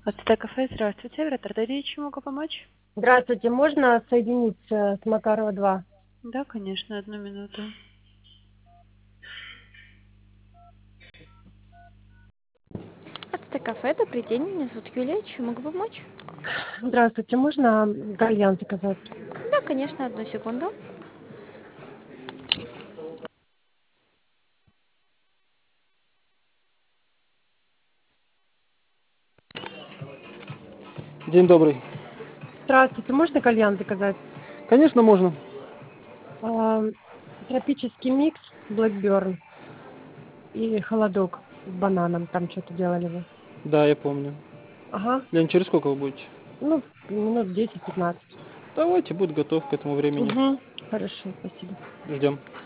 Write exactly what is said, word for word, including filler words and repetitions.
АТТ кафе, здравствуйте. Ротарда чем могу помочь? Здравствуйте, можно соединить э, с Макарова два? Да, конечно, одну минуту. АТТ кафе, добрый день, меня зовут Юлия, чем могу помочь? Здравствуйте, можно кальян заказать? Да, конечно, одну секунду. День добрый. Здравствуйте, можно кальян заказать? Конечно, можно. А, тропический микс, Blackburn и холодок с бананом, там что-то делали вы. Да, я помню. Ага, Лен, через сколько вы будете? ну, минут десять-пятнадцать. Давайте, будет готов к этому времени. Угу, хорошо, спасибо. Ждем.